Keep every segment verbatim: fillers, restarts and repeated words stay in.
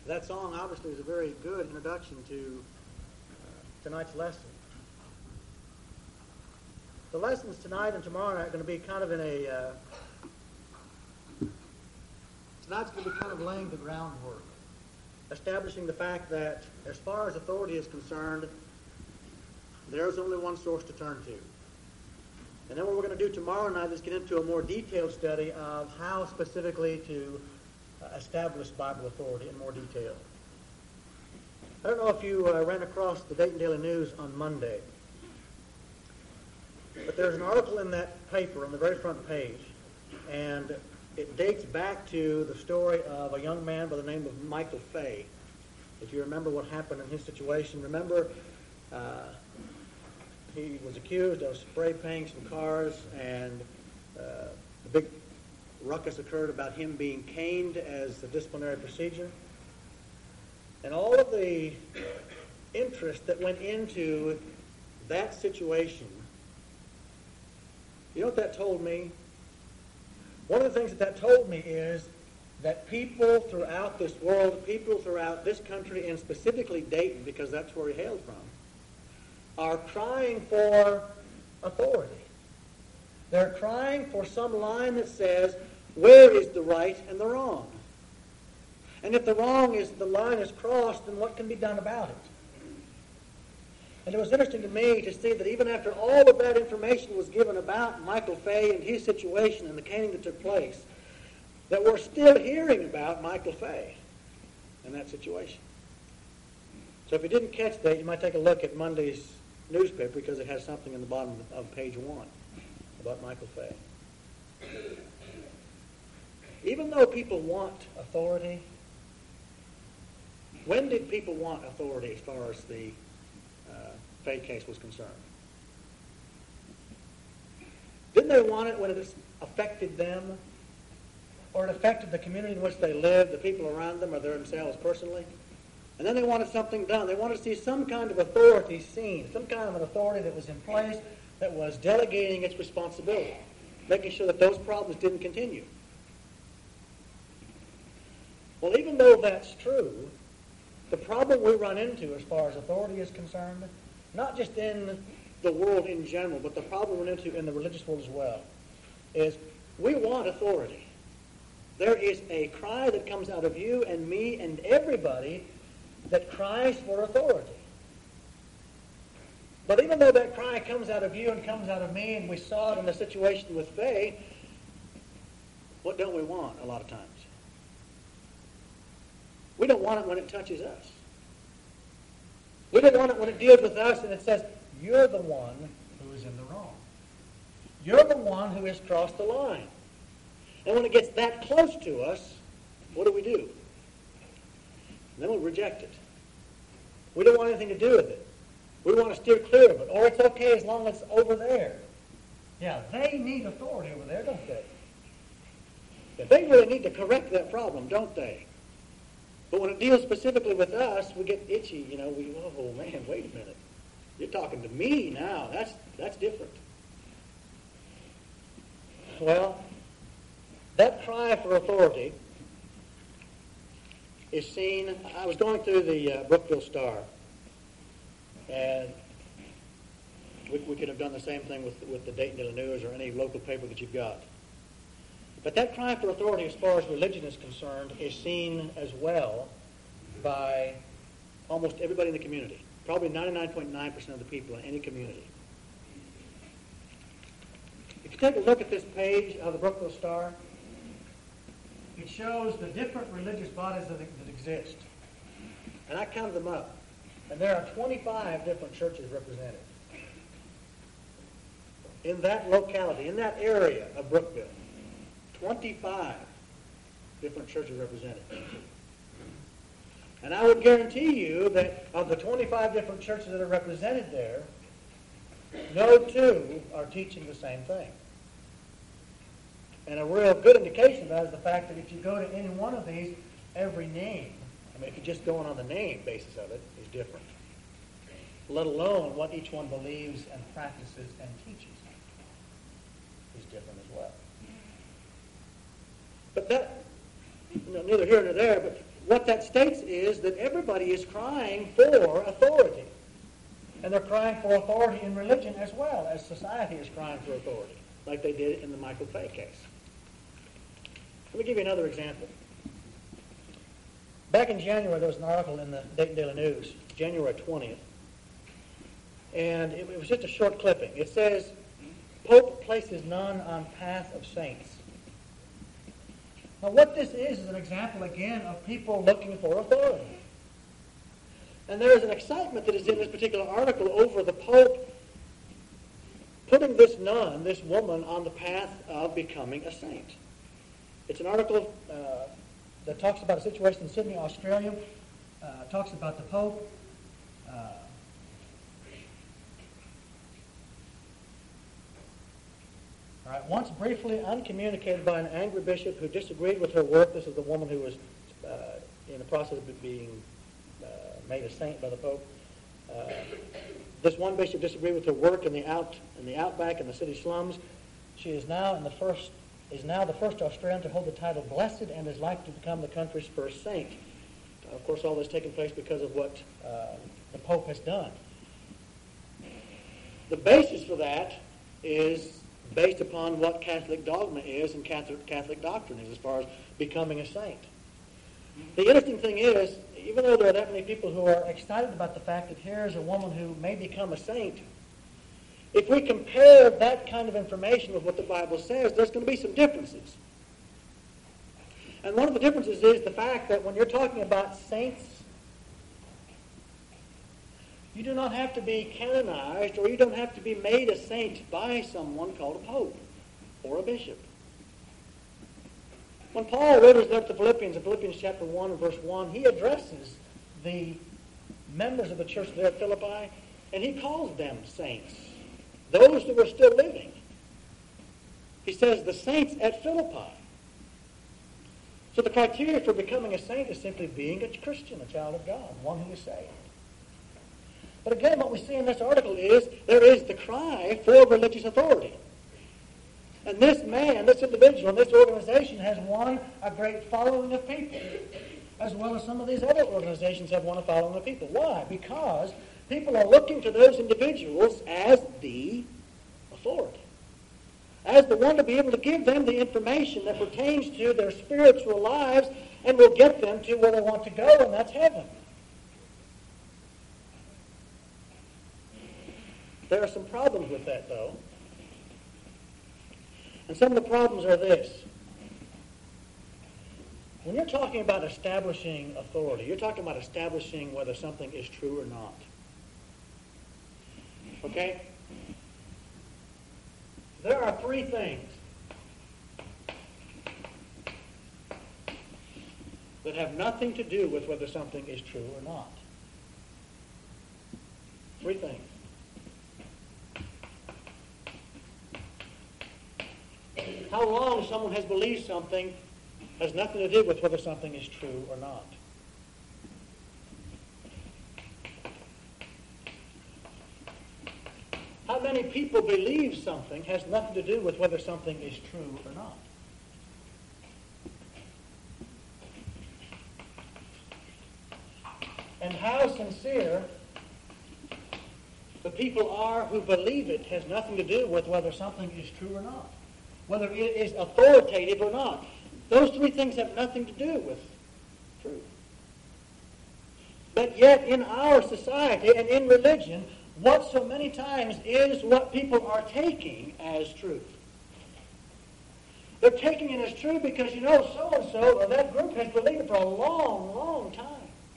That song obviously is a very good introduction to uh, tonight's lesson. The lessons tonight and tomorrow night are going to be kind of in a... Uh, tonight's going to be kind of laying the groundwork, establishing the fact that as far as authority is concerned, there's only one source to turn to. And then what we're going to do tomorrow night is get into a more detailed study of how specifically to uh, establish Bible authority in more detail. I don't know if you uh, ran across the Dayton Daily News on Monday, but there's an article in that paper on the very front page, and it dates back to the story of a young man by the name of Michael Fay. If you remember what happened in his situation, remember uh, he was accused of spray painting some cars, and uh, the big ruckus occurred about him being caned as a disciplinary procedure. And all of the interest that went into that situation, you know what that told me? One of the things that that told me is that people throughout this world, people throughout this country, and specifically Dayton, because that's where he hailed from, are crying for authority. They're crying for some line that says, where is the right and the wrong? And if the wrong is, the line is crossed, then what can be done about it? And it was interesting to me to see that even after all of that information was given about Michael Fay and his situation and the caning that took place, that we're still hearing about Michael Fay and that situation. So if you didn't catch that, you might take a look at Monday's newspaper, because it has something in the bottom of page one about Michael Fay. Even though people want authority, when did people want authority as far as the uh, Fay case was concerned? Didn't they want it when it affected them, or it affected the community in which they lived, the people around them, or themselves personally? And then they wanted something done. They wanted to see some kind of authority seen, some kind of an authority that was in place, that was delegating its responsibility, making sure that those problems didn't continue. Well, even though that's true, the problem we run into as far as authority is concerned, not just in the world in general, but the problem we run into in the religious world as well, is we want authority. There is a cry that comes out of you and me and everybody that cries for authority. But even though that cry comes out of you and comes out of me, and we saw it in the situation with Fay, what don't we want a lot of times? We don't want it when it touches us. We don't want it when it deals with us and it says, you're the one who is in the wrong. You're the one who has crossed the line. And when it gets that close to us, what do we do? And then we'll reject it. We don't want anything to do with it. We want to steer clear of it. Or it's okay as long as it's over there. Yeah, they need authority over there, don't they? Yeah, they really need to correct that problem, don't they? But when it deals specifically with us, we get itchy. You know, we, oh man, wait a minute. You're talking to me now. That's, that's different. Well, that cry for authority is seen. I was going through the uh, Brookville Star, and we, we could have done the same thing with, with the Dayton Daily News or any local paper that you've got. But that cry for authority as far as religion is concerned is seen as well by almost everybody in the community, probably ninety-nine point nine percent of the people in any community. If you take a look at this page of the Brookville Star, it shows the different religious bodies that, that exist. And I counted them up. And there are twenty-five different churches represented in that locality, in that area of Brookville. twenty-five different churches represented. And I would guarantee you that of the twenty-five different churches that are represented there, no two are teaching the same thing. And a real good indication of that is the fact that if you go to any one of these, every name, I mean, if you're just going on the name basis of it, is different. Let alone what each one believes and practices and teaches is different as well. But that, you know, neither here nor there, but what that states is that everybody is crying for authority. And they're crying for authority in religion as well as society is crying for authority, like they did in the Michael Fay case. Let me give you another example. Back in January, there was an article in the Dayton Daily News, January twentieth, and it, it was just a short clipping. It says, Pope places nun on path of saints. Now what this is is an example, again, of people looking for authority. And there is an excitement that is in this particular article over the Pope putting this nun, this woman, on the path of becoming a saint. It's an article uh, that talks about a situation in Sydney, Australia, uh, talks about the Pope. Uh, all right, once briefly uncommunicated by an angry bishop who disagreed with her work. This is the woman who was uh, in the process of being uh, made a saint by the Pope. Uh, this one bishop disagreed with her work in the out in the outback in the city slums. She is now in the first is now the first Australian to hold the title blessed and is likely to become the country's first saint. Uh, of course, all this taking place because of what uh, the Pope has done. The basis for that is based upon what Catholic dogma is and Catholic, Catholic doctrine is as far as becoming a saint. The interesting thing is, even though there are that many people who are excited about the fact that here is a woman who may become a saint, if we compare that kind of information with what the Bible says, there's going to be some differences. And one of the differences is the fact that when you're talking about saints, you do not have to be canonized or you don't have to be made a saint by someone called a pope or a bishop. When Paul wrote his letter to the Philippians in Philippians chapter one and verse one, he addresses the members of the church there at Philippi, and he calls them saints, those who were still living. He says the saints at Philippi. So the criteria for becoming a saint is simply being a Christian, a child of God, one who is saved. But again, what we see in this article is there is the cry for religious authority. And this man, this individual, this organization has won a great following of people, as well as some of these other organizations have won a following of people. Why? Because people are looking to those individuals as the authority, as the one to be able to give them the information that pertains to their spiritual lives and will get them to where they want to go, and that's heaven. There are some problems with that, though. And some of the problems are this. When you're talking about establishing authority, you're talking about establishing whether something is true or not. Okay? There are three things that have nothing to do with whether something is true or not. Three things. How long someone has believed something has nothing to do with whether something is true or not. How many people believe something has nothing to do with whether something is true or not. And how sincere the people are who believe it has nothing to do with whether something is true or not, whether it is authoritative or not. Those three things have nothing to do with truth. But yet in our society and in religion, what so many times is what people are taking as truth. They're taking it as true because, you know, so-and-so or that group has believed it for a long, long time.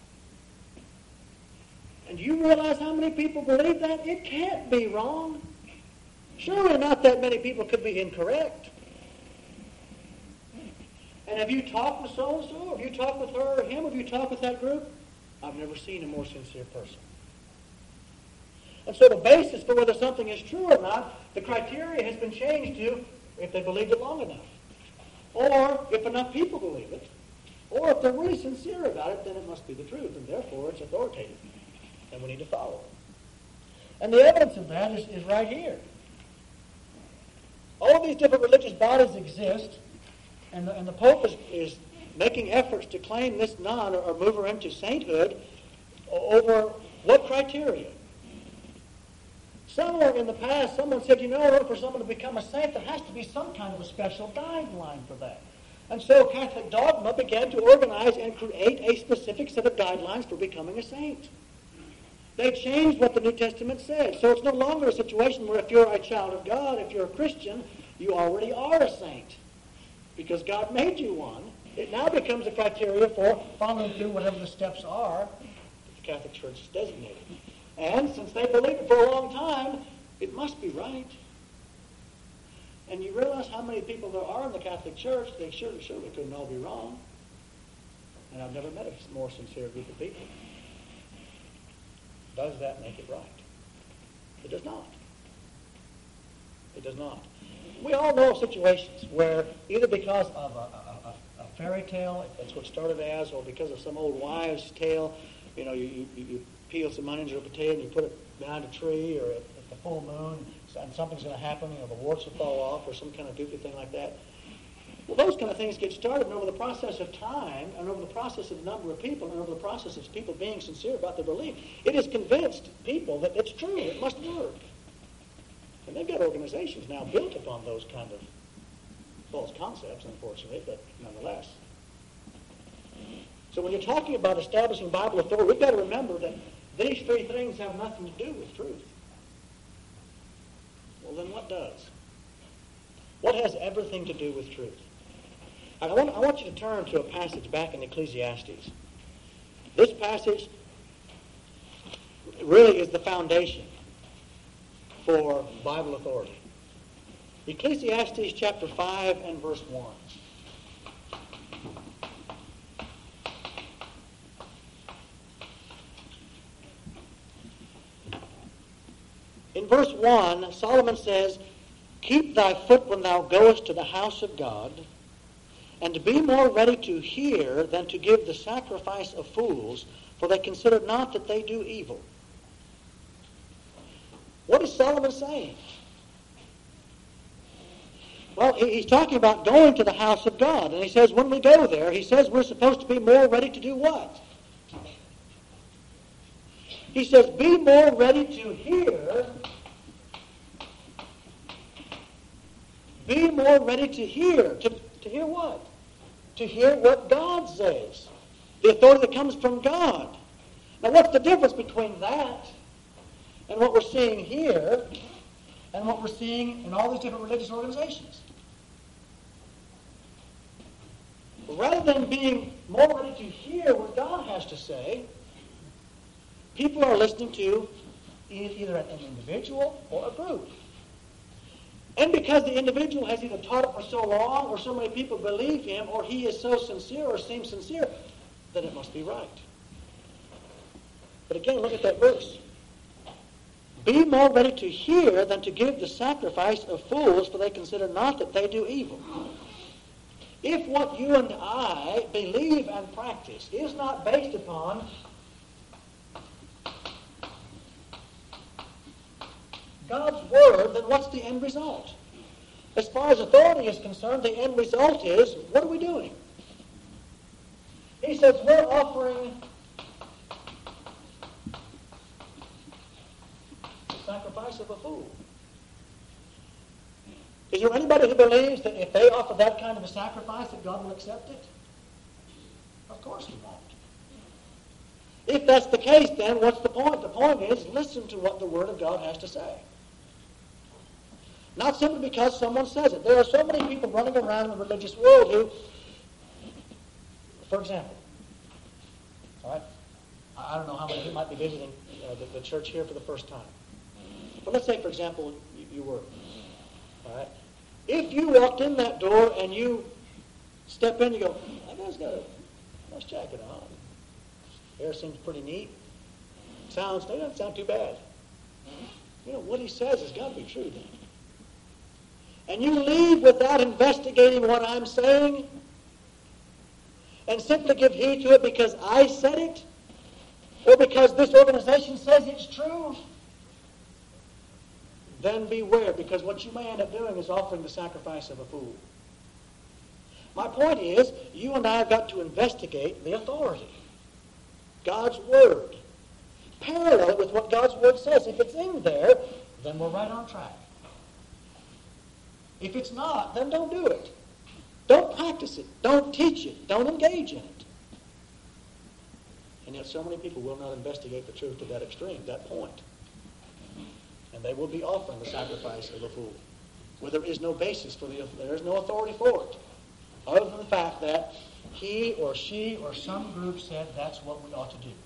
And do you realize how many people believe that? It can't be wrong. Surely not that many people could be incorrect. And have you talked with so-and-so? Have you talked with her or him? Have you talked with that group? I've never seen a more sincere person. And so the basis for whether something is true or not, the criteria has been changed to if they believed it long enough. Or if enough people believe it. Or if they're really sincere about it, then it must be the truth, and therefore it's authoritative. And we need to follow it. And the evidence of that is, is right here. All of these different religious bodies exist, and the, and the Pope is, is making efforts to claim this nun or, or move her into sainthood over what criteria? Somewhere in the past, someone said, you know, in order for someone to become a saint, there has to be some kind of a special guideline for that. And so Catholic dogma began to organize and create a specific set of guidelines for becoming a saint. They changed what the New Testament said. So it's no longer a situation where if you're a child of God, if you're a Christian, you already are a saint because God made you one. It now becomes a criteria for following through whatever the steps are that the Catholic Church has designated. And since they believed it for a long time, it must be right. And you realize how many people there are in the Catholic Church, they surely, surely couldn't all be wrong. And I've never met a more sincere group of people. Does that make it right? It does not. It does not. We all know of situations where either because of a, a, a, a fairy tale, if that's what it started as, or because of some old wives' tale, you know, you, you, you peel some onions or a potato and you put it behind a tree or at, at the full moon, and something's going to happen, you know, the warts will fall off or some kind of goofy thing like that. Well, those kind of things get started, and over the process of time, and over the process of the number of people, and over the process of people being sincere about their belief, it has convinced people that it's true, it must work. And they've got organizations now built upon those kind of false concepts, unfortunately, but nonetheless. So when you're talking about establishing Bible authority, we've got to remember that these three things have nothing to do with truth. Well, then what does? What has everything to do with truth? I want, I want you to turn to a passage back in Ecclesiastes. This passage really is the foundation for Bible authority. Ecclesiastes chapter five and verse one. In verse one, Solomon says, "Keep thy foot when thou goest to the house of God, and be more ready to hear than to give the sacrifice of fools, for they consider not that they do evil." What is Solomon saying? Well, he's talking about going to the house of God. And he says when we go there, he says we're supposed to be more ready to do what? He says, be more ready to hear. Be more ready to hear. To, to hear what? To hear what God says. The authority that comes from God. Now, what's the difference between that and what we're seeing here and what we're seeing in all these different religious organizations? Rather than being more ready to hear what God has to say, people are listening to either an individual or a group. And because the individual has either taught it for so long, or so many people believe him, or he is so sincere or seems sincere, then it must be right. But again, look at that verse. Be more ready to hear than to give the sacrifice of fools, for they consider not that they do evil. If what you and I believe and practice is not based upon God's Word, then what's the end result? As far as authority is concerned, the end result is, what are we doing? He says we're offering the sacrifice of a fool. Is there anybody who believes that if they offer that kind of a sacrifice that God will accept it? Of course he won't. If that's the case, then what's the point? The point is, listen to what the Word of God has to say. Not simply because someone says it. There are so many people running around in the religious world who, for example, all right, I don't know how many of you might be visiting uh, the, the church here for the first time. But let's say, for example, you, you were. All right. If you walked in that door and you step in, you go, that guy's got a nice jacket on. Hair seems pretty neat. Sounds, they don't sound too bad. You know, what he says has got to be true then. And you leave without investigating what I'm saying and simply give heed to it because I said it or because this organization says it's true, then beware, because what you may end up doing is offering the sacrifice of a fool. My point is, you and I have got to investigate the authority. God's Word. Parallel it with what God's Word says. If it's in there, then we're right on track. If it's not, then don't do it. Don't practice it. Don't teach it. Don't engage in it. And yet so many people will not investigate the truth to that extreme, that point. And they will be offering the sacrifice of a fool, where there is no basis for the, there is no authority for it, other than the fact that he or she or some group said that's what we ought to do.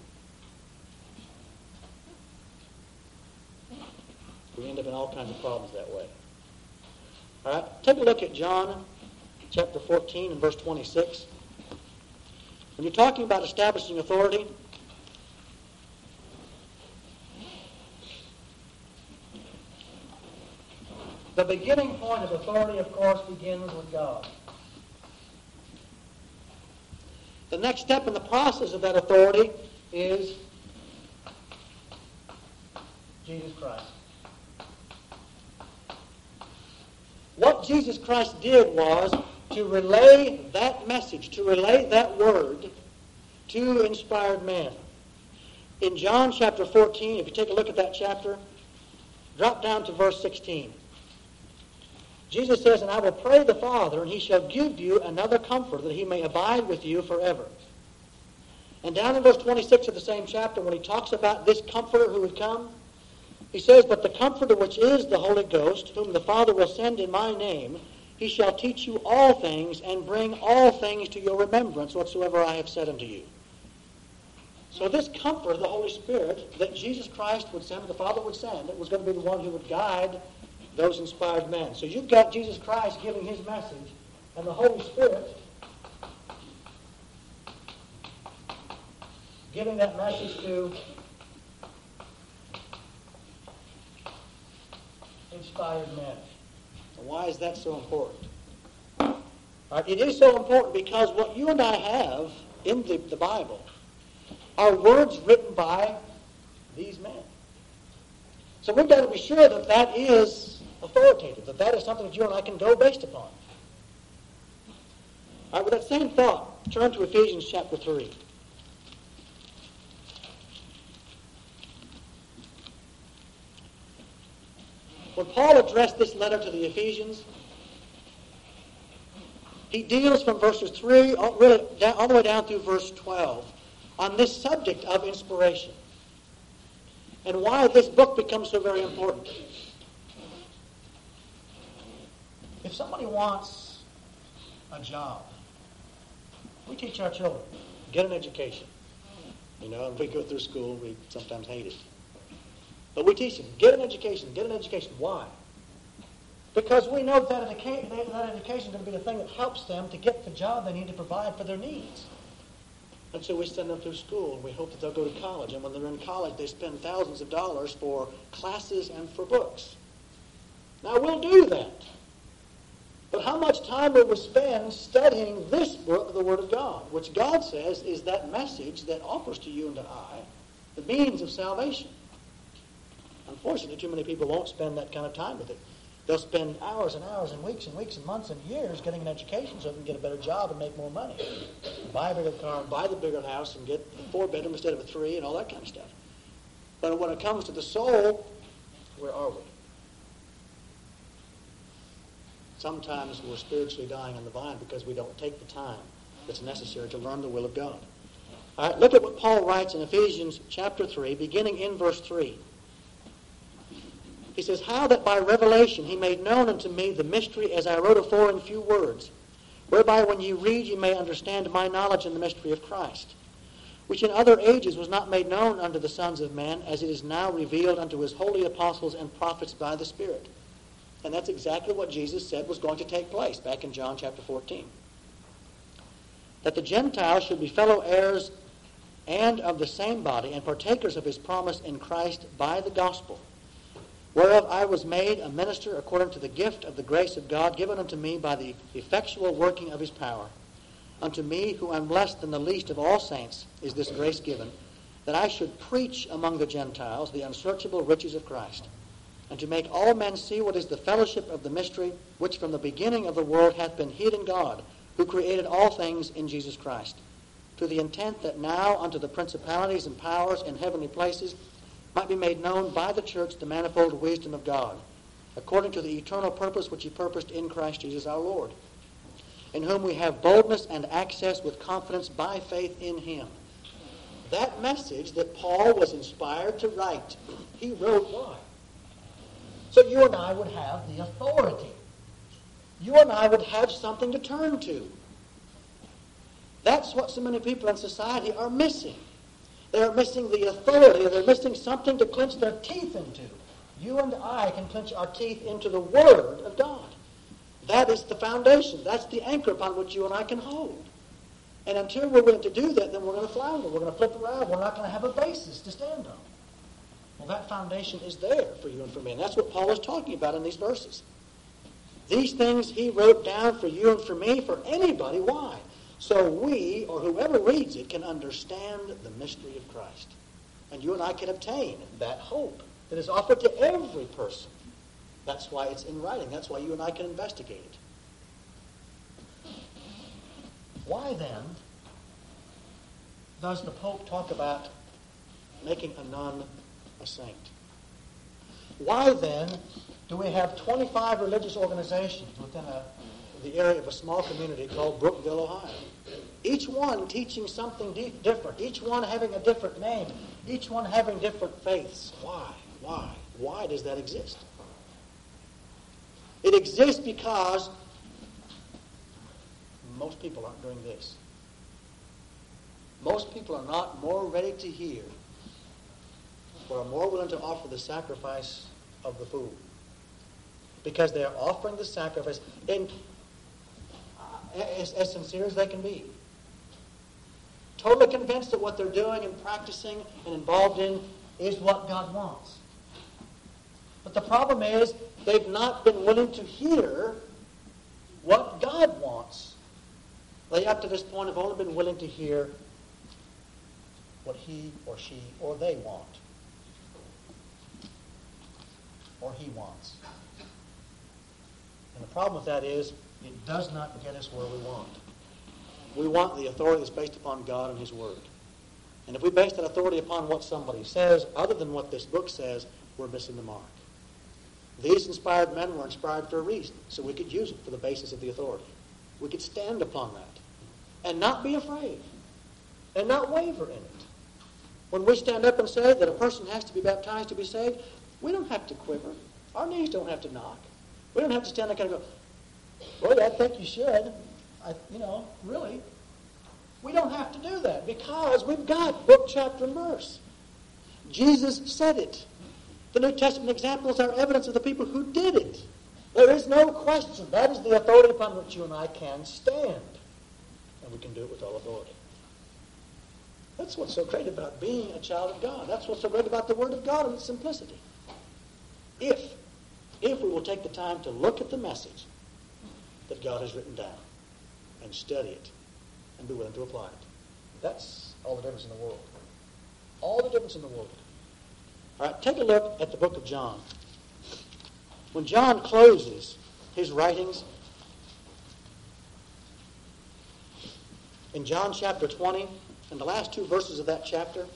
We end up in all kinds of problems that way. All right, take a look at John chapter fourteen and verse twenty-six. When you're talking about establishing authority, the beginning point of authority, of course, begins with God. The next step in the process of that authority is Jesus Christ. What Jesus Christ did was to relay that message, to relay that word to inspired men. In John chapter fourteen, if you take a look at that chapter, drop down to verse sixteen. Jesus says, "And I will pray the Father, and he shall give you another comforter, that he may abide with you forever." And down in verse twenty-six of the same chapter, when he talks about this comforter who would come, he says, "But the Comforter, which is the Holy Ghost, whom the Father will send in my name, he shall teach you all things, and bring all things to your remembrance, whatsoever I have said unto you." So this Comforter, the Holy Spirit, that Jesus Christ would send, the Father would send, it was going to be the one who would guide those inspired men. So you've got Jesus Christ giving his message, and the Holy Spirit giving that message to inspired men. Why is that so important? All right, it is so important because what you and I have in the, the Bible are words written by these men. So we've got to be sure that that is authoritative, that that is something that you and I can go based upon. All right, with that same thought, turn to Ephesians chapter three. When Paul addressed this letter to the Ephesians, he deals from verses three all, really, down, all the way down through verse twelve on this subject of inspiration and why this book becomes so very important. If somebody wants a job, we teach our children, get an education. You know, and we go through school, we sometimes hate it. But we teach them, get an education, get an education. Why? Because we know that educa- that education is going to be the thing that helps them to get the job they need to provide for their needs. And so we send them through school, and we hope that they'll go to college. And when they're in college, they spend thousands of dollars for classes and for books. Now, we'll do that. But how much time will we spend studying this book, the Word of God, which God says is that message that offers to you and to I the means of salvation? Unfortunately, too many people won't spend that kind of time with it. They'll spend hours and hours and weeks and weeks and months and years getting an education so they can get a better job and make more money. Buy a bigger car, buy the bigger house, and get a four-bedroom instead of a three and all that kind of stuff. But when it comes to the soul, where are we? Sometimes we're spiritually dying on the vine because we don't take the time that's necessary to learn the will of God. All right, look at what Paul writes in Ephesians chapter three, beginning in verse three. He says, "How that by revelation he made known unto me the mystery as I wrote afore in few words, whereby when ye read ye may understand my knowledge in the mystery of Christ, which in other ages was not made known unto the sons of men, as it is now revealed unto his holy apostles and prophets by the Spirit." And that's exactly what Jesus said was going to take place back in John chapter fourteen. "That the Gentiles should be fellow heirs and of the same body, and partakers of his promise in Christ by the gospel, whereof I was made a minister according to the gift of the grace of God given unto me by the effectual working of his power. Unto me, who am less than the least of all saints, is this grace given, that I should preach among the Gentiles the unsearchable riches of Christ, and to make all men see what is the fellowship of the mystery, which from the beginning of the world hath been hid in God, who created all things in Jesus Christ, to the intent that now unto the principalities and powers in heavenly places might be made known by the church the manifold wisdom of God, according to the eternal purpose which he purposed in Christ Jesus our Lord, in whom we have boldness and access with confidence by faith in him. That message that Paul was inspired to write, he wrote why? So you and I would have the authority. You and I would have something to turn to. That's what so many people in society are missing. They're missing the authority. They're missing something to clench their teeth into. You and I can clench our teeth into the Word of God. That is the foundation. That's the anchor upon which you and I can hold. And until we're willing to do that, then we're going to flounder. We're going to flip around. We're not going to have a basis to stand on. Well, that foundation is there for you and for me. And that's what Paul is talking about in these verses. These things he wrote down for you and for me, for anybody. Why? So we, or whoever reads it, can understand the mystery of Christ. And you and I can obtain that hope that is offered to every person. That's why it's in writing. That's why you and I can investigate it. Why then does the Pope talk about making a nun a saint? Why then do we have twenty-five religious organizations within a, the area of a small community called Brookville, Ohio? Each one teaching something de- different. Each one having a different name. Each one having different faiths. Why? Why? Why does that exist? It exists because most people aren't doing this. Most people are not more ready to hear or are more willing to offer the sacrifice of the fool. Because they are offering the sacrifice in, uh, as, as sincere as they can be. Totally convinced that what they're doing and practicing and involved in is what God wants. But the problem is they've not been willing to hear what God wants. They, up to this point, have only been willing to hear what he or she or they want. Or he wants. And the problem with that is it does not get us where we want. We want the authority that's based upon God and his Word. And if we base that authority upon what somebody says, other than what this book says, we're missing the mark. These inspired men were inspired for a reason, so we could use it for the basis of the authority. We could stand upon that and not be afraid and not waver in it. When we stand up and say that a person has to be baptized to be saved, we don't have to quiver. Our knees don't have to knock. We don't have to stand there and go, well, I think you should. I, you know, really. We don't have to do that because we've got book, chapter, and verse. Jesus said it. The New Testament examples are evidence of the people who did it. There is no question. That is the authority upon which you and I can stand. And we can do it with all authority. That's what's so great about being a child of God. That's what's so great about the Word of God and its simplicity. If, if we will take the time to look at the message that God has written down and study it and be willing to apply it. That's all the difference in the world. All the difference in the world. All right, take a look at the book of John. When John closes his writings, in John chapter twenty, in the last two verses of that chapter,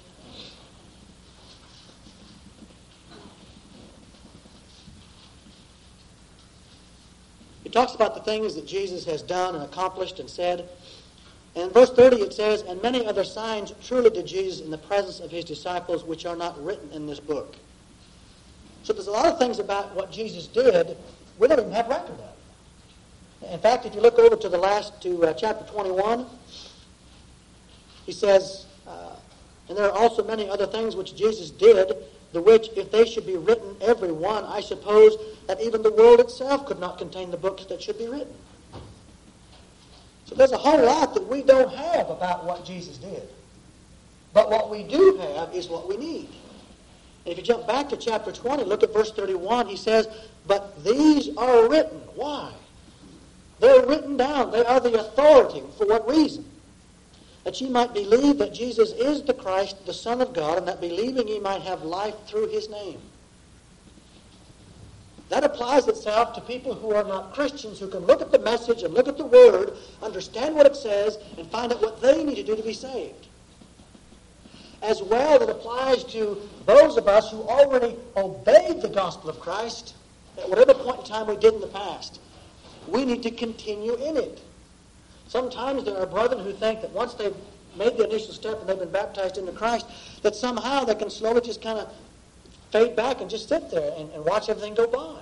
he talks about the things that Jesus has done and accomplished and said. And in verse thirty it says, and many other signs truly did Jesus in the presence of his disciples, which are not written in this book. So there's a lot of things about what Jesus did we don't even have record of. In fact, if you look over to the last, to uh, chapter twenty-one, he says, uh, and there are also many other things which Jesus did, the which, if they should be written every one, I suppose that even the world itself could not contain the books that should be written. So there's a whole lot that we don't have about what Jesus did. But what we do have is what we need. And if you jump back to chapter twenty, look at verse thirty-one, he says, but these are written. Why? They're written down. They are the authority. For what reason? That ye might believe that Jesus is the Christ, the Son of God, and that believing ye might have life through his name. That applies itself to people who are not Christians, who can look at the message and look at the Word, understand what it says, and find out what they need to do to be saved. As well, it applies to those of us who already obeyed the gospel of Christ at whatever point in time we did in the past. We need to continue in it. Sometimes there are brethren who think that once they've made the initial step and they've been baptized into Christ, that somehow they can slowly just kind of fade back and just sit there and, and watch everything go by.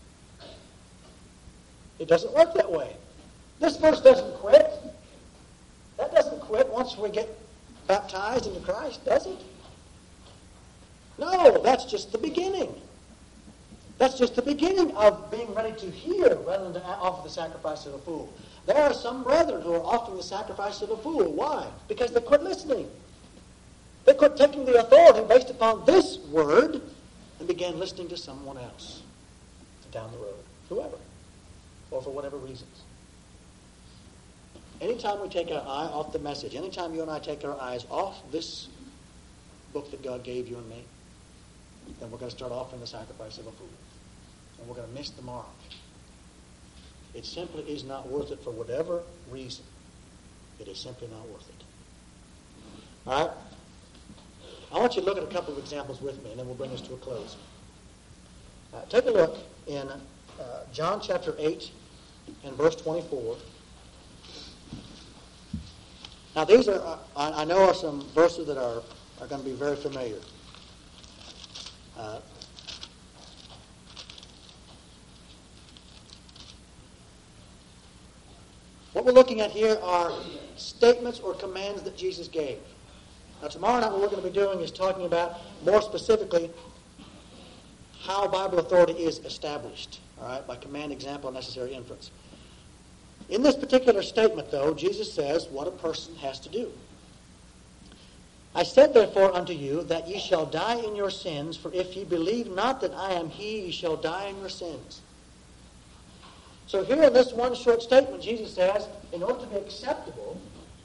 It doesn't work that way. This verse doesn't quit. That doesn't quit once we get baptized into Christ, does it? No, that's just the beginning. That's just the beginning of being ready to hear rather than to offer the sacrifice of a fool. There are some brethren who are offering the sacrifice of a fool. Why? Because they quit listening. They quit taking the authority based upon this word and began listening to someone else down the road, whoever, or for whatever reasons. Anytime we take our eye off the message, anytime you and I take our eyes off this book that God gave you and me, then we're going to start offering the sacrifice of a fool. And we're going to miss the mark. It simply is not worth it for whatever reason. It is simply not worth it. All right? I want you to look at a couple of examples with me, and then we'll bring this to a close. Uh, take a look in uh, John chapter eight and verse twenty-four. Now, these are, uh, I, I know are some verses that are, are going to be very familiar. Uh, what we're looking at here are statements or commands that Jesus gave. Now, tomorrow night what we're going to be doing is talking about, more specifically, how Bible authority is established, all right, by command, example, and necessary inference. In this particular statement, though, Jesus says what a person has to do. I said, therefore, unto you, that ye shall die in your sins, for if ye believe not that I am he, ye shall die in your sins. So here in this one short statement, Jesus says, in order to be acceptable,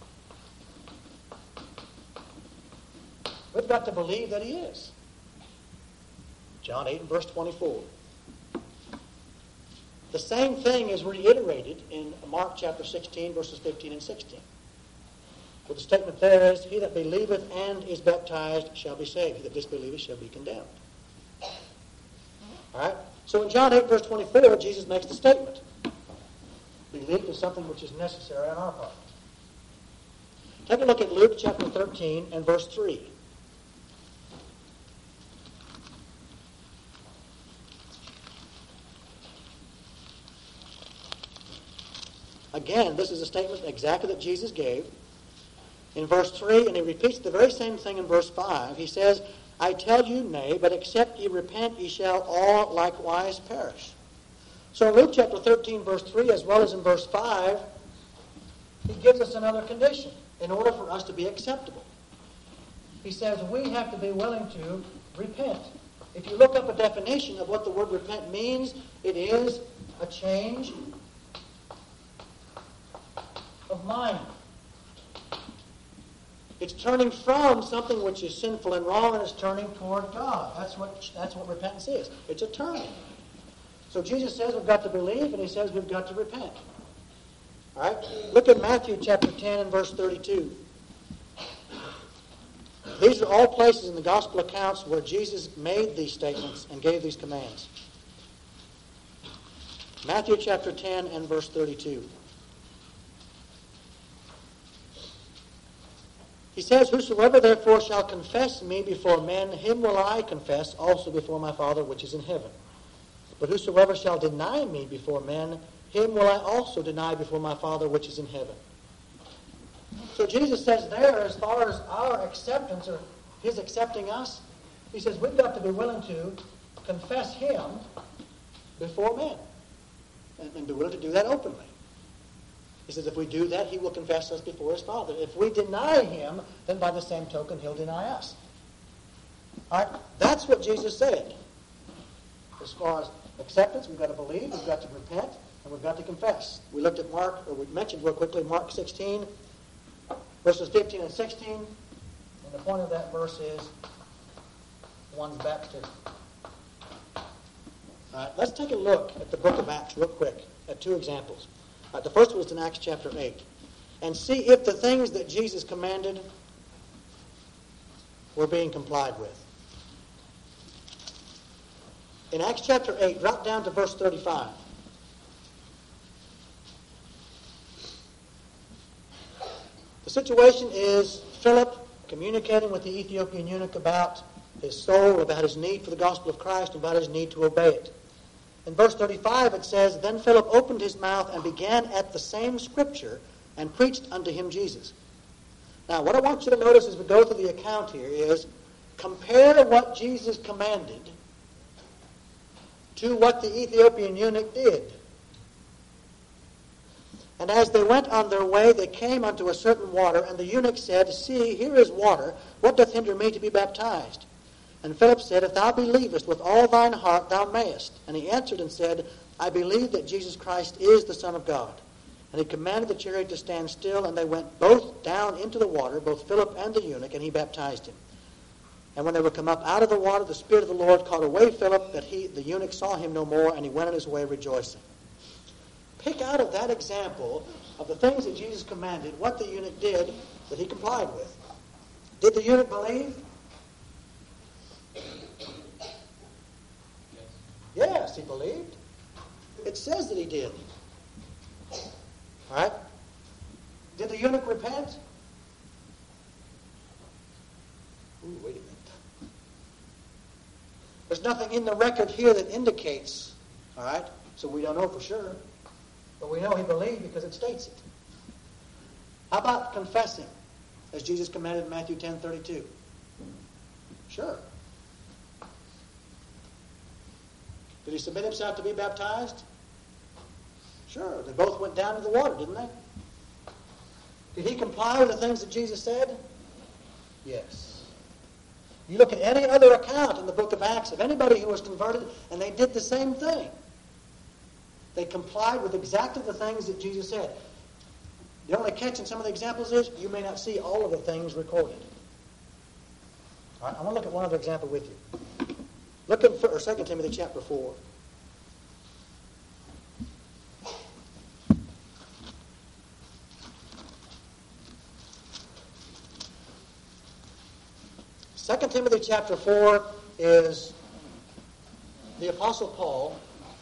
we've got to believe that he is. John eight and verse twenty-four. The same thing is reiterated in Mark chapter sixteen, verses fifteen and sixteen. Well, the statement there is, he that believeth and is baptized shall be saved. He that disbelieveth shall be condemned. All right? So in John eight, verse twenty-four, Jesus makes the statement. Belief is something which is necessary on our part. Take a look at Luke chapter thirteen and verse three. Again, this is a statement exactly that Jesus gave. In verse three, and he repeats the very same thing in verse five. He says, I tell you, nay, but except ye repent, ye shall all likewise perish. So in Luke chapter thirteen, verse three, as well as in verse five, he gives us another condition in order for us to be acceptable. He says we have to be willing to repent. If you look up a definition of what the word repent means, it is a change of mind. It's turning from something which is sinful and wrong, and it's turning toward God. That's what that's what repentance is. It's a turning. So Jesus says we've got to believe, and he says we've got to repent. All right? Look at Matthew chapter ten and verse thirty-two. These are all places in the gospel accounts where Jesus made these statements and gave these commands. Matthew chapter ten and verse thirty-two. He says, whosoever therefore shall confess me before men, him will I confess also before my Father which is in heaven. But whosoever shall deny me before men, him will I also deny before my Father which is in heaven. So Jesus says there, as far as our acceptance, or his accepting us, he says we've got to be willing to confess him before men. And, and be willing to do that openly. He says if we do that, he will confess us before his Father. If we deny him, then by the same token, he'll deny us. All right? That's what Jesus said. As far as acceptance, we've got to believe, we've got to repent, and we've got to confess. We looked at Mark, or we mentioned real quickly Mark sixteen, verses fifteen and sixteen. And the point of that verse is one's baptism. All right, let's take a look at the book of Acts real quick at two examples. All right, the first one is in Acts chapter eight. And see if the things that Jesus commanded were being complied with. In Acts chapter eight, drop down to verse thirty-five. The situation is Philip communicating with the Ethiopian eunuch about his soul, about his need for the gospel of Christ, and about his need to obey it. In verse thirty-five it says, Then Philip opened his mouth and began at the same scripture and preached unto him Jesus. Now, what I want you to notice as we go through the account here is compare what Jesus commanded to what the Ethiopian eunuch did. And as they went on their way, they came unto a certain water, and the eunuch said, See, here is water. What doth hinder me to be baptized? And Philip said, If thou believest with all thine heart, thou mayest. And he answered and said, I believe that Jesus Christ is the Son of God. And he commanded the chariot to stand still, and they went both down into the water, both Philip and the eunuch, and he baptized him. And when they were come up out of the water, the Spirit of the Lord caught away Philip, that he, the eunuch saw him no more, and he went on his way rejoicing. Pick out of that example of the things that Jesus commanded, what the eunuch did that he complied with. Did the eunuch believe? Yes, he believed. It says that he did. All right? Did the eunuch repent? Ooh, wait a minute. There's nothing in the record here that indicates, all right? So we don't know for sure. But we know he believed because it states it. How about confessing, as Jesus commanded in Matthew ten thirty-two? Sure. Did he submit himself to be baptized? Sure. They both went down to the water, didn't they? Did he comply with the things that Jesus said? Yes. You look at any other account in the book of Acts of anybody who was converted, and they did the same thing. They complied with exactly the things that Jesus said. The only catch in some of the examples is you may not see all of the things recorded. All right, I want to look at one other example with you. Look at Second Timothy chapter four. Second Timothy chapter four is the Apostle Paul.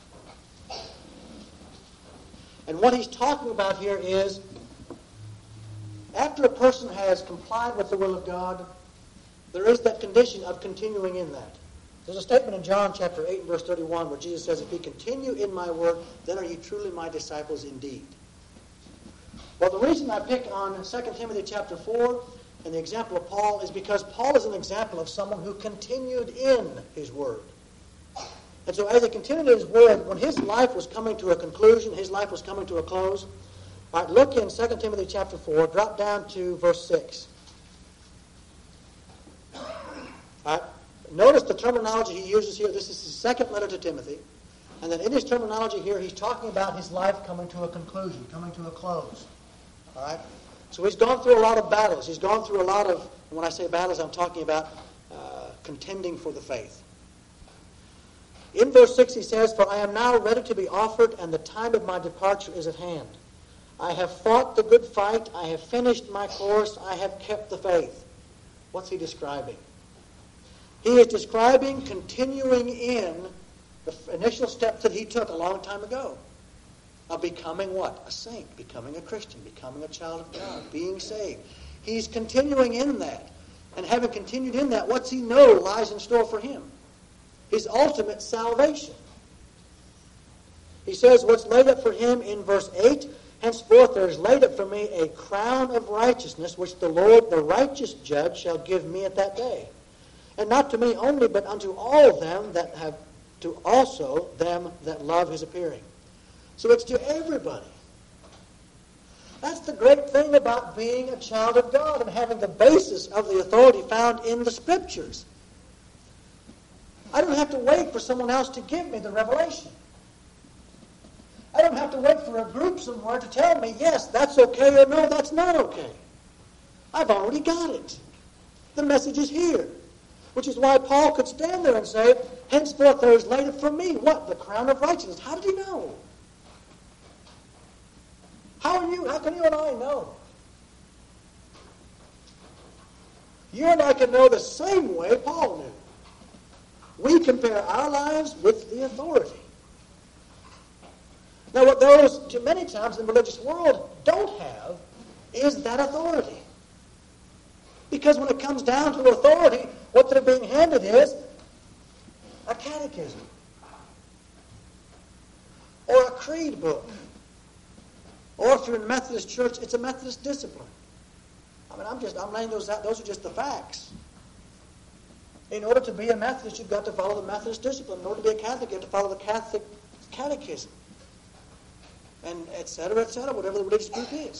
And what he's talking about here is, after a person has complied with the will of God, there is that condition of continuing in that. There's a statement in John chapter eight and verse thirty-one where Jesus says, If ye continue in my word, then are ye truly my disciples indeed. Well, the reason I pick on Second Timothy chapter four and the example of Paul is because Paul is an example of someone who continued in his word. And so as he continued in his word, when his life was coming to a conclusion, his life was coming to a close, all right, look in Second Timothy chapter four, drop down to verse six. All right, notice the terminology he uses here. This is his second letter to Timothy. And then in his terminology here, he's talking about his life coming to a conclusion, coming to a close. All right? So he's gone through a lot of battles. He's gone through a lot of, and when I say battles, I'm talking about uh, contending for the faith. In verse six he says, For I am now ready to be offered, and the time of my departure is at hand. I have fought the good fight. I have finished my course. I have kept the faith. What's he describing? He is describing continuing in the initial steps that he took a long time ago. Of becoming what? A saint, becoming a Christian, becoming a child of God, being saved. He's continuing in that. And having continued in that, what's he know lies in store for him? His ultimate salvation. He says what's laid up for him in verse eight, Henceforth there is laid up for me a crown of righteousness, which the Lord, the righteous judge, shall give me at that day. And not to me only, but unto all them that have, to also them that love his appearing. So it's to everybody. That's the great thing about being a child of God and having the basis of the authority found in the Scriptures. I don't have to wait for someone else to give me the revelation. I don't have to wait for a group somewhere to tell me, yes, that's okay, or no, that's not okay. I've already got it. The message is here. Which is why Paul could stand there and say, henceforth there is laid up for me, what? The crown of righteousness. How did he know? How are you? How can you and I know? You and I can know the same way Paul knew. We compare our lives with the authority. Now, what those, too many times in the religious world, don't have is that authority. Because when it comes down to authority, what they're being handed is a catechism or a creed book. Or if you're in a Methodist church, it's a Methodist discipline. I mean, I'm just, I'm laying those out. Those are just the facts. In order to be a Methodist, you've got to follow the Methodist discipline. In order to be a Catholic, you have to follow the Catholic catechism. And et cetera, et cetera, whatever the religious group is.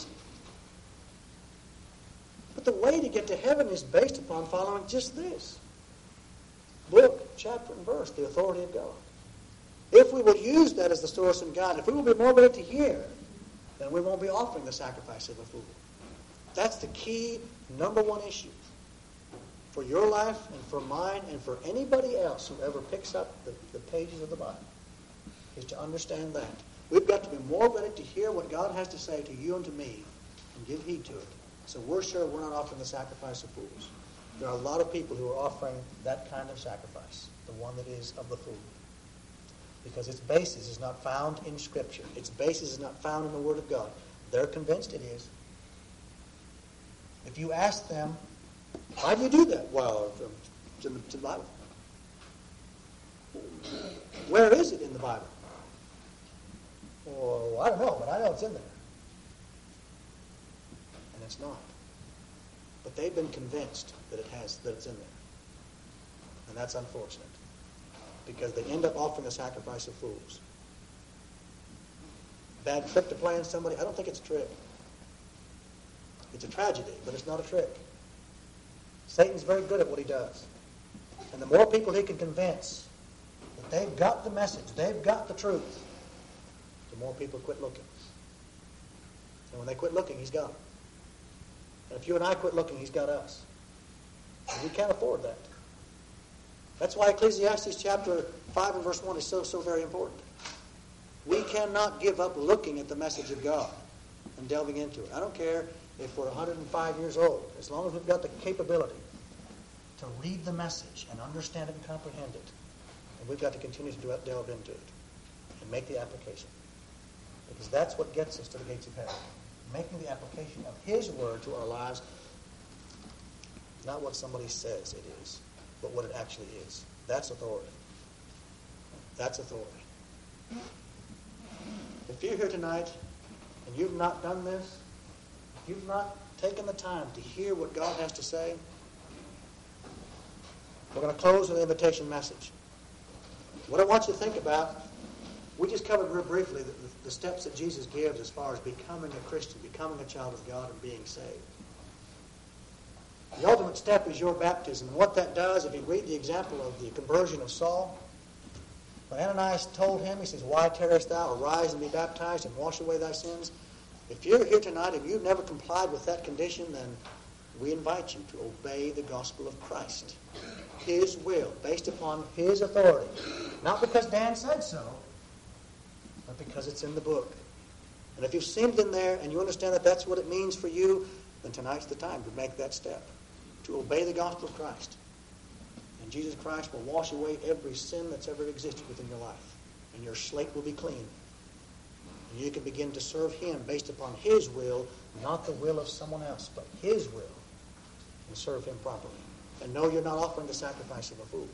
But the way to get to heaven is based upon following just this. Book, chapter, and verse, the authority of God. If we will use that as the source and guide, if we will be more ready to hear, then we won't be offering the sacrifice of a fool. That's the key, number one issue for your life and for mine and for anybody else who ever picks up the, the pages of the Bible, is to understand that. We've got to be more ready to hear what God has to say to you and to me and give heed to it. So we're sure we're not offering the sacrifice of fools. There are a lot of people who are offering that kind of sacrifice, the one that is of the fool. Because its basis is not found in Scripture. Its basis is not found in the Word of God. They're convinced it is. If you ask them, why do you do that? Well, it's in the, it's in the Bible. Where is it in the Bible? Well, I don't know, but I know it's in there. And it's not. But they've been convinced that it has, that it's in there. And that's unfortunate. Because they end up offering a sacrifice of fools. Bad trick to play on somebody? I don't think it's a trick. It's a tragedy, but it's not a trick. Satan's very good at what he does. And the more people he can convince that they've got the message, they've got the truth, the more people quit looking. And when they quit looking, he's got them. And if you and I quit looking, he's got us. And we can't afford that. That's why Ecclesiastes chapter five and verse one is so, so very important. We cannot give up looking at the message of God and delving into it. I don't care if we're one hundred five years old, as long as we've got the capability to read the message and understand it and comprehend it. And we've got to continue to delve into it and make the application. Because that's what gets us to the gates of heaven. Making the application of His Word to our lives, not what somebody says it is, but what it actually is. That's authority. That's authority. If you're here tonight and you've not done this, if you've not taken the time to hear what God has to say, we're going to close with an invitation message. What I want you to think about, we just covered real briefly the, the steps that Jesus gives as far as becoming a Christian, becoming a child of God, and being saved. The ultimate step is your baptism. And what that does, if you read the example of the conversion of Saul, when Ananias told him, he says, "Why tarriest thou? Arise and be baptized and wash away thy sins." If you're here tonight and you've never complied with that condition, then we invite you to obey the gospel of Christ. His will, based upon His authority. Not because Dan said so, but because it's in the book. And if you've seen it in there and you understand that that's what it means for you, then tonight's the time to make that step. To obey the gospel of Christ. And Jesus Christ will wash away every sin that's ever existed within your life. And your slate will be clean. And you can begin to serve Him based upon His will, not the will of someone else, but His will. And serve Him properly. And know you're not offering the sacrifice of a fool.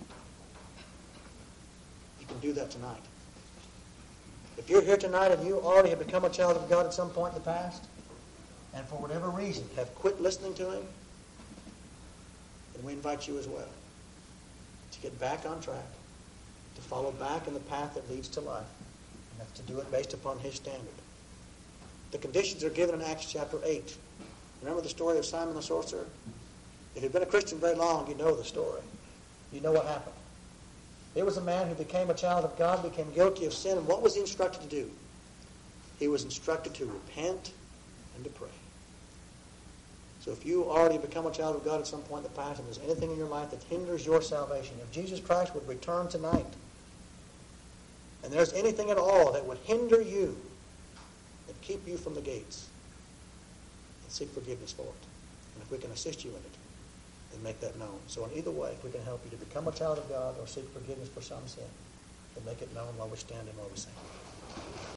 You can do that tonight. If you're here tonight and you already have become a child of God at some point in the past, and for whatever reason have quit listening to Him, then we invite you as well to get back on track, to follow back in the path that leads to life, and that's to do it based upon His standard. The conditions are given in Acts chapter eight. Remember the story of Simon the sorcerer? If you've been a Christian very long, you know the story. You know what happened. There was a man who became a child of God, became guilty of sin, and what was he instructed to do? He was instructed to repent and to pray. So if you already become a child of God at some point in the past and there's anything in your life that hinders your salvation, if Jesus Christ would return tonight, and there's anything at all that would hinder you and keep you from the gates, then seek forgiveness for it. And if we can assist you in it, then make that known. So in either way, if we can help you to become a child of God or seek forgiveness for some sin, then make it known while we stand and while we sing.